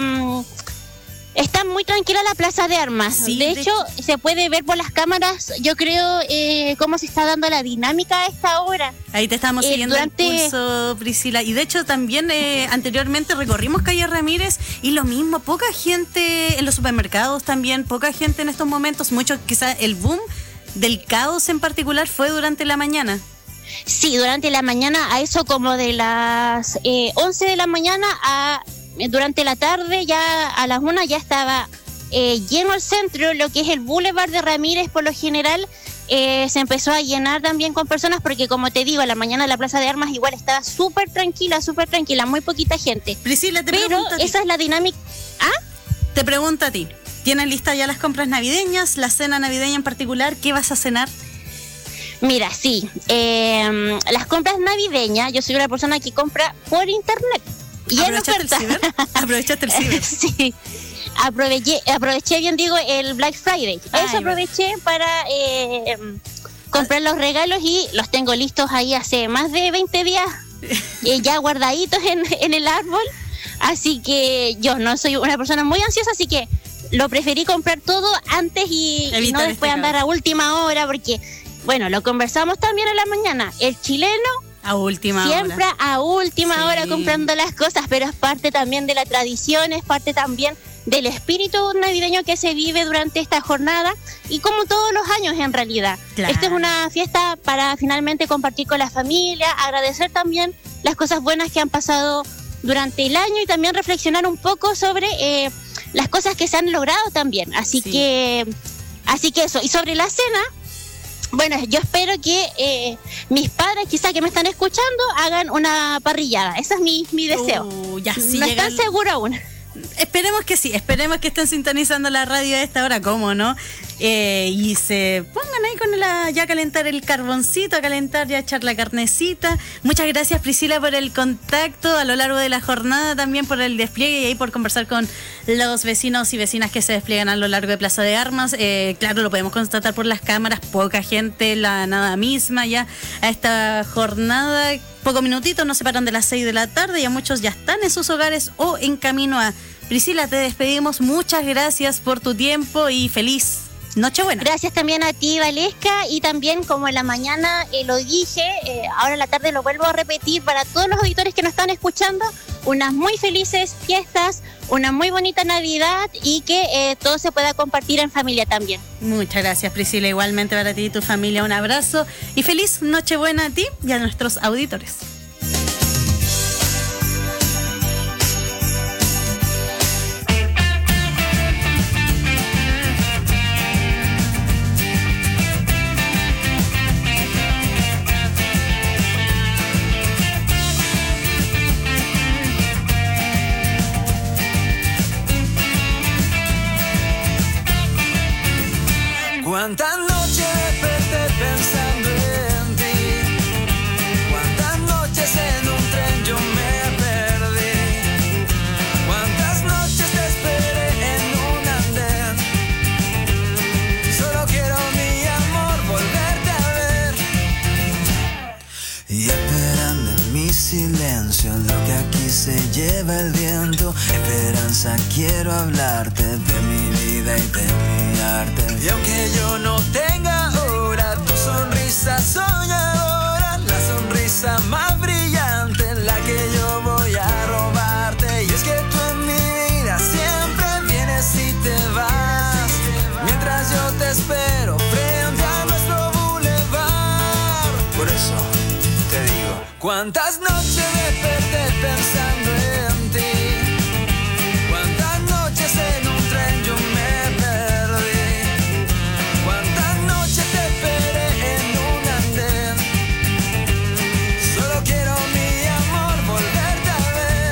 está muy tranquila la Plaza de Armas. Sí, de hecho, se puede ver por las cámaras, yo creo, cómo se está dando la dinámica a esta hora. Ahí te estamos siguiendo el pulso, Priscila. Y de hecho, también anteriormente recorrimos calle Ramírez y lo mismo, poca gente en los supermercados también, poca gente en estos momentos. Mucho, quizá el boom del caos en particular fue durante la mañana. Sí, durante la mañana, a eso como de las 11 de la mañana durante la tarde, ya a las 1 ya estaba lleno el centro, lo que es el Boulevard de Ramírez por lo general. Se empezó a llenar también con personas porque, como te digo, a la mañana la Plaza de Armas igual estaba súper tranquila, muy poquita gente. Priscila, pero esa es la dinámica. ¿Ah? Te pregunto a ti. ¿Tienen listas ya las compras navideñas, la cena navideña en particular? ¿Qué vas a cenar? Mira, sí, las compras navideñas, yo soy una persona que compra por internet. Y ¿Aprovechaste el ciber? ¿Aprovechaste el ciber? Sí, aproveché bien digo el Black Friday. Eso aproveché para comprar los regalos y los tengo listos ahí hace más de 20 días, ya guardaditos en el árbol. Así que yo no soy una persona muy ansiosa, así que lo preferí comprar todo antes y no después andar a última hora, porque, bueno, lo conversamos también en la mañana. El chileno a última siempre hora. A última hora comprando las cosas, pero es parte también de la tradición, es parte también del espíritu navideño que se vive durante esta jornada y como todos los años en realidad. Claro. Esta es una fiesta para finalmente compartir con la familia, agradecer también las cosas buenas que han pasado durante el año y también reflexionar un poco sobre las cosas que se han logrado también. Así que Así que eso. Y sobre la cena, bueno, yo espero que mis padres, quizás que me están escuchando, hagan una parrillada. Ese es mi deseo. Ya, sí, no están seguros aún. Esperemos que sí, esperemos que estén sintonizando la radio a esta hora, ¿cómo no? Y se pongan ahí con ya a calentar el carboncito, a calentar, ya a echar la carnecita. Muchas gracias, Priscila, por el contacto a lo largo de la jornada, también por el despliegue y ahí por conversar con los vecinos y vecinas que se despliegan a lo largo de Plaza de Armas. Claro, lo podemos constatar por las cámaras, poca gente, la nada misma ya a esta jornada. Pocos minutitos nos separan de las 6 de la tarde, ya muchos ya están en sus hogares o en camino a... Priscila, te despedimos, muchas gracias por tu tiempo y feliz Nochebuena. Gracias también a ti, Valesca, y también como en la mañana lo dije, ahora en la tarde lo vuelvo a repetir para todos los auditores que nos están escuchando, unas muy felices fiestas, una muy bonita Navidad y que todo se pueda compartir en familia también. Muchas gracias, Priscila, igualmente para ti y tu familia un abrazo y feliz Nochebuena a ti y a nuestros auditores. Cuántas noches desperté pensando en ti, cuántas noches en un tren yo me perdí, cuántas noches te esperé en un andén. Solo quiero mi amor volverte a ver. Y esperando en mi silencio lo que aquí se lleva el viento. Esperanza, quiero hablarte de mi vida y de mi arte. Y aunque yo no tenga ahora tu sonrisa soñadora, la sonrisa más brillante, la que yo voy a robarte. Y es que tú en mi vida siempre vienes y te vas, mientras yo te espero frente a nuestro bulevar. Por eso te digo, cuántas noches desperté pensando en ti, cuántas noches en un tren yo me perdí, cuántas noches te esperé en un andén. Solo quiero mi amor volverte a ver,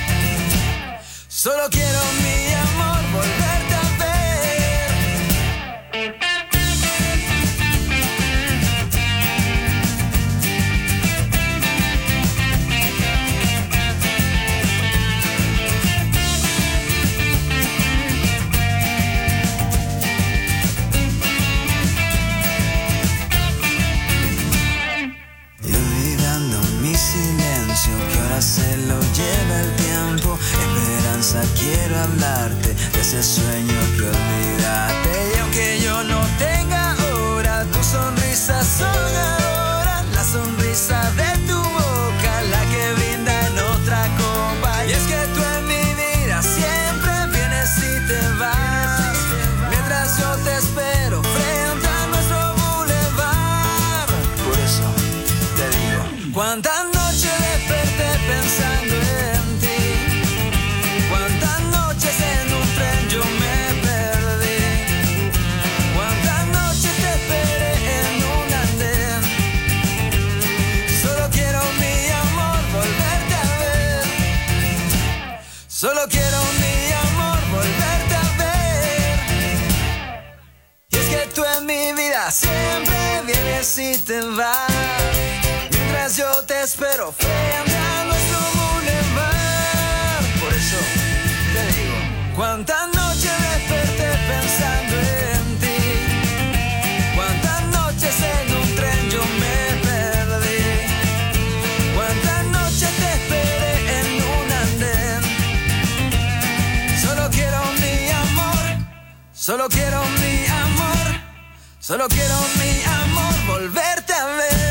solo quiero mi amor volverte a ver. Que ahora se lo lleva el tiempo. Esperanza, quiero hablarte de ese sueño que olvidaste. Y aunque yo no tenga ahora tu sonrisa soñadora, la sonrisa de tu boca, la que brinda en otra copa. Y es que tú en mi vida siempre vienes y te vas, mientras yo te espero frente a nuestro bulevar. Por eso te digo, cuántas noches desperté pensando en ti, cuántas noches en un tren yo me perdí, cuántas noches te esperé en un andén. Solo quiero mi amor volverte a ver, solo quiero mi amor volverte a ver. Y es que tú en mi vida siempre vienes y te vas, mientras yo te espero frente a nuestro bulevar. Por eso te digo, cuántas noches desperté pensando en ti, cuántas noches en un tren yo me perdí, cuántas noches te esperé en un andén. Solo quiero mi amor, solo quiero mi amor, solo quiero mi amor volverte a ver.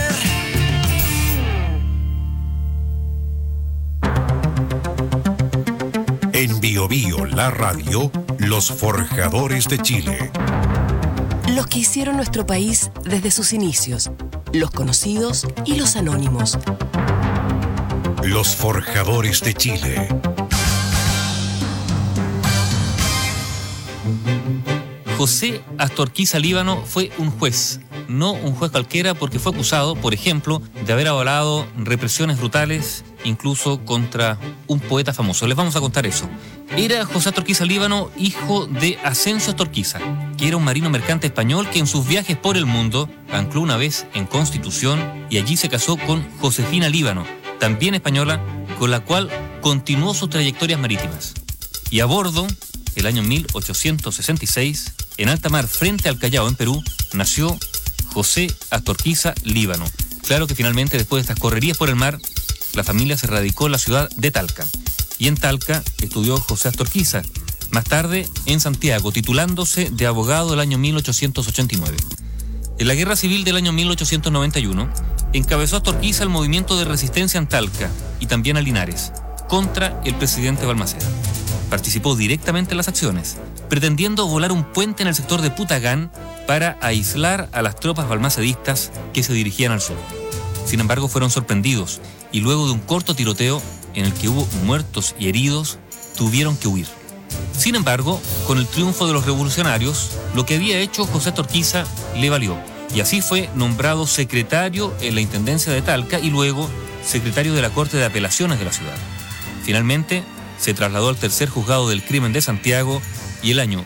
En Bio Bio, la radio, los forjadores de Chile. Los que hicieron nuestro país desde sus inicios, los conocidos y los anónimos. Los forjadores de Chile. José Astorquiza Líbano fue un juez, no un juez cualquiera, porque fue acusado, por ejemplo, de haber avalado represiones brutales, incluso contra un poeta famoso. Les vamos a contar eso. Era José Astorquiza Líbano, hijo de Asensio Astorquiza, que era un marino mercante español que en sus viajes por el mundo ancló una vez en Constitución y allí se casó con Josefina Líbano, también española, con la cual continuó sus trayectorias marítimas. Y a bordo, el año 1866, en alta mar frente al Callao, en Perú, nació José Astorquiza Líbano. Claro que finalmente, después de estas correrías por el mar, la familia se radicó en la ciudad de Talca. Y en Talca estudió José Astorquiza, más tarde en Santiago, titulándose de abogado el año 1889. En la Guerra Civil del año 1891, encabezó Astorquiza el movimiento de resistencia en Talca y también a Linares, contra el presidente Balmaceda. Participó directamente en las acciones, pretendiendo volar un puente en el sector de Putagán para aislar a las tropas balmacedistas que se dirigían al sur. Sin embargo, fueron sorprendidos y luego de un corto tiroteo en el que hubo muertos y heridos, tuvieron que huir. Sin embargo, con el triunfo de los revolucionarios, lo que había hecho José Astorquiza le valió, y así fue nombrado secretario en la Intendencia de Talca y luego secretario de la Corte de Apelaciones de la ciudad. Finalmente, se trasladó al tercer juzgado del crimen de Santiago y el año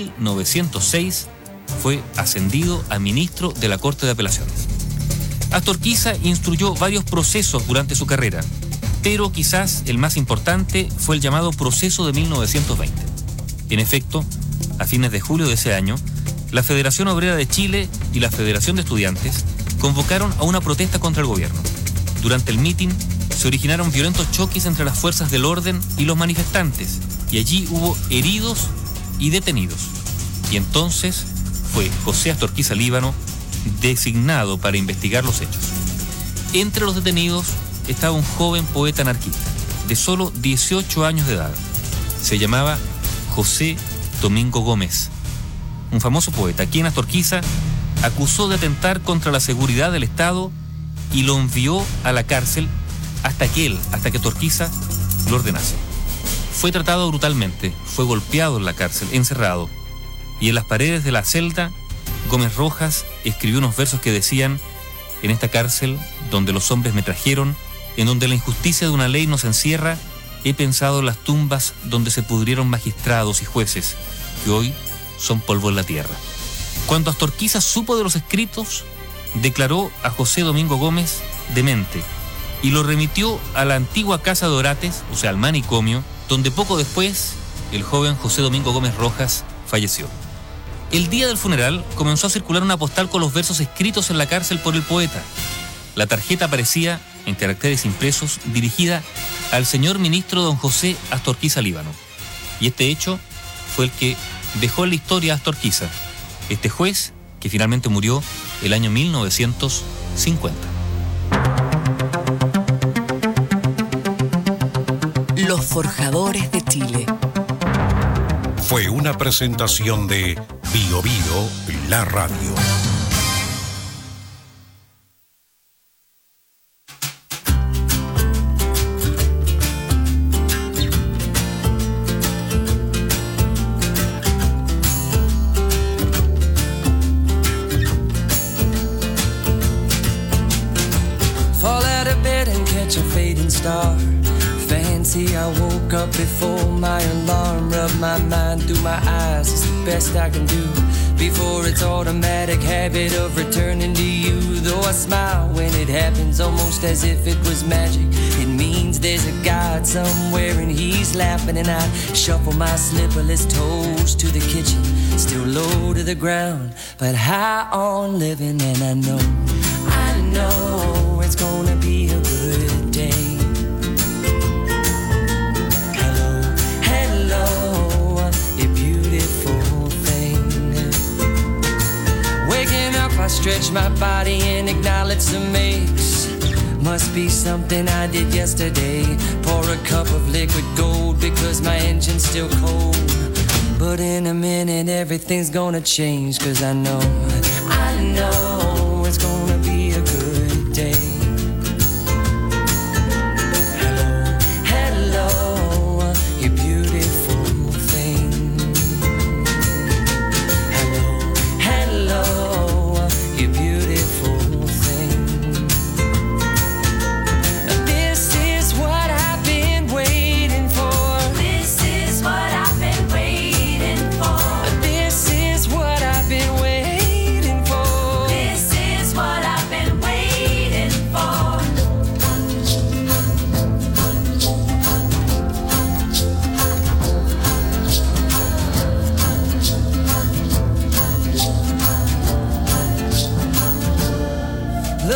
1906 fue ascendido a ministro de la Corte de Apelaciones. Astorquiza instruyó varios procesos durante su carrera, pero quizás el más importante fue el llamado proceso de 1920. En efecto, a fines de julio de ese año, la Federación Obrera de Chile y la Federación de Estudiantes convocaron a una protesta contra el gobierno. Durante el mitin se originaron violentos choques entre las fuerzas del orden y los manifestantes, y allí hubo heridos y detenidos. Y entonces fue José Astorquiza Líbano designado para investigar los hechos. Entre los detenidos estaba un joven poeta anarquista, de solo 18 años de edad. Se llamaba José Domingo Gómez, un famoso poeta, a quien Astorquiza acusó de atentar contra la seguridad del Estado y lo envió a la cárcel hasta que Astorquiza lo ordenase. Fue tratado brutalmente, fue golpeado en la cárcel, encerrado, y en las paredes de la celda, Gómez Rojas escribió unos versos que decían: en esta cárcel donde los hombres me trajeron, en donde la injusticia de una ley nos encierra, he pensado en las tumbas donde se pudrieron magistrados y jueces, que hoy son polvo en la tierra. Cuando Astorquiza supo de los escritos, declaró a José Domingo Gómez demente y lo remitió a la antigua casa de Orates, o sea, al manicomio, donde poco después el joven José Domingo Gómez Rojas falleció. El día del funeral comenzó a circular una postal con los versos escritos en la cárcel por el poeta. La tarjeta aparecía en caracteres impresos dirigida al señor ministro don José Astorquiza Líbano. Y este hecho fue el que dejó en la historia a Astorquiza, este juez que finalmente murió el año 1950. Los Forjadores de Chile. Fue una presentación de Bio Bio, la radio. Fall out of bed and catch a fading star. Fancy, I woke up before my alarm. Rub my mind through my eyes, it's the best I can do. Before it's automatic habit of returning to you. Though I smile when it happens, almost as if it was magic. It means there's a God somewhere and he's laughing. And I shuffle my slipperless toes to the kitchen. Still low to the ground, but high on living. And I know it's gonna be a good day. I stretch my body and acknowledge some aches. Must be something I did yesterday. Pour a cup of liquid gold because my engine's still cold. But in a minute everything's gonna change, 'cause I know it's gonna be a good day. Hello, you beautiful thing.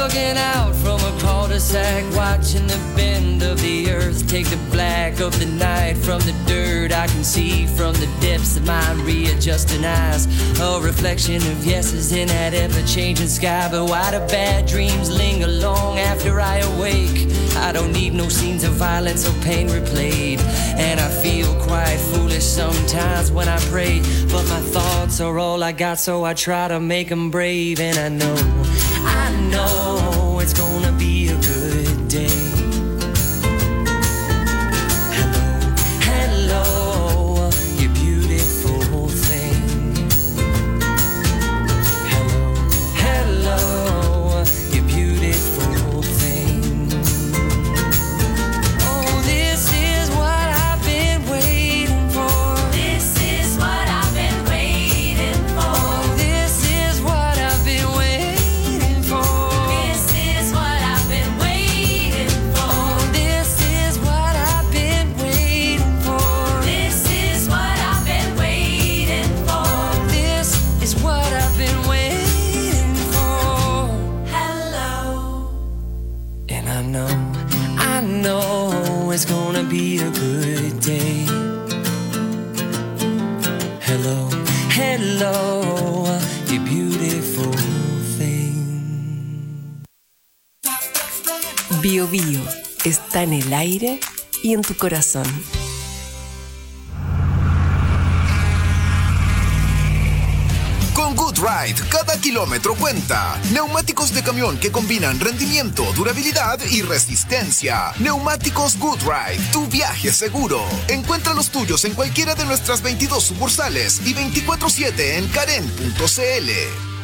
Logging out from a cul-de-sac, watching the bend of the earth take the black of the night from the dirt. I can see from the depths of my readjusting eyes a reflection of yeses in that ever-changing sky. But why do bad dreams linger long after I awake? I don't need no scenes of violence or pain replayed. And I feel quite foolish sometimes when I pray, but my thoughts are all I got, so I try to make them brave. And I know it's gonna be a good day. Hello, you beautiful thing. Hello, you beautiful thing. Oh, this is what I've been waiting for. This is what I've been waiting for. Oh, this is what I've been waiting for. This is what I've been waiting for. Oh, this is what I've been waiting for. This is what I've been waiting for. This is what I've been waiting for. Hello. And I know it's gonna be a good day. Hello, you beautiful thing. Bio Bio está en el aire y en tu corazón. Con GoodRide, cada kilómetro cuenta. Neumáticos de camión que combinan rendimiento, durabilidad y resistencia. Neumáticos GoodRide, tu viaje seguro. Encuentra los tuyos en cualquiera de nuestras 22 sucursales y 24/7 en karen.cl.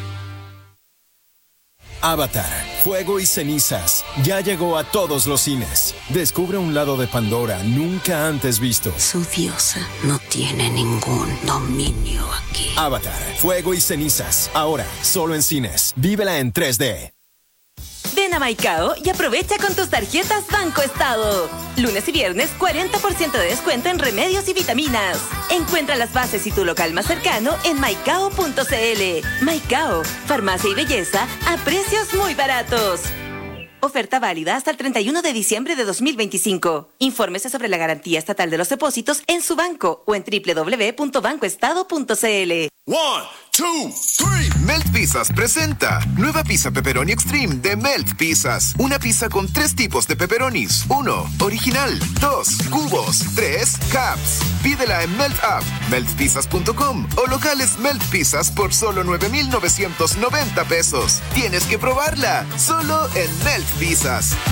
Avatar, Fuego y Cenizas, ya llegó a todos los cines. Descubre un lado de Pandora nunca antes visto. Su diosa no tiene ningún dominio aquí. Avatar, Fuego y Cenizas, ahora solo en cines. Vívela en 3D. Ven a Maicao y aprovecha con tus tarjetas Banco Estado. Lunes y viernes, 40% de descuento en remedios y vitaminas. Encuentra las bases y tu local más cercano en maicao.cl. Maicao, farmacia y belleza a precios muy baratos. Oferta válida hasta el 31 de diciembre de 2025. Infórmese sobre la garantía estatal de los depósitos en su banco o en www.bancoestado.cl. 1, 2, 3. Melt Pizzas presenta nueva pizza pepperoni extreme de Melt Pizzas. Una pizza con 3 tipos de pepperonis. 1, original. 2, cubos. 3, cups. Pídela en Melt App, meltpizzas.com o locales Melt Pizzas por solo 9,990 pesos. Tienes que probarla, solo en Melt Pizzas.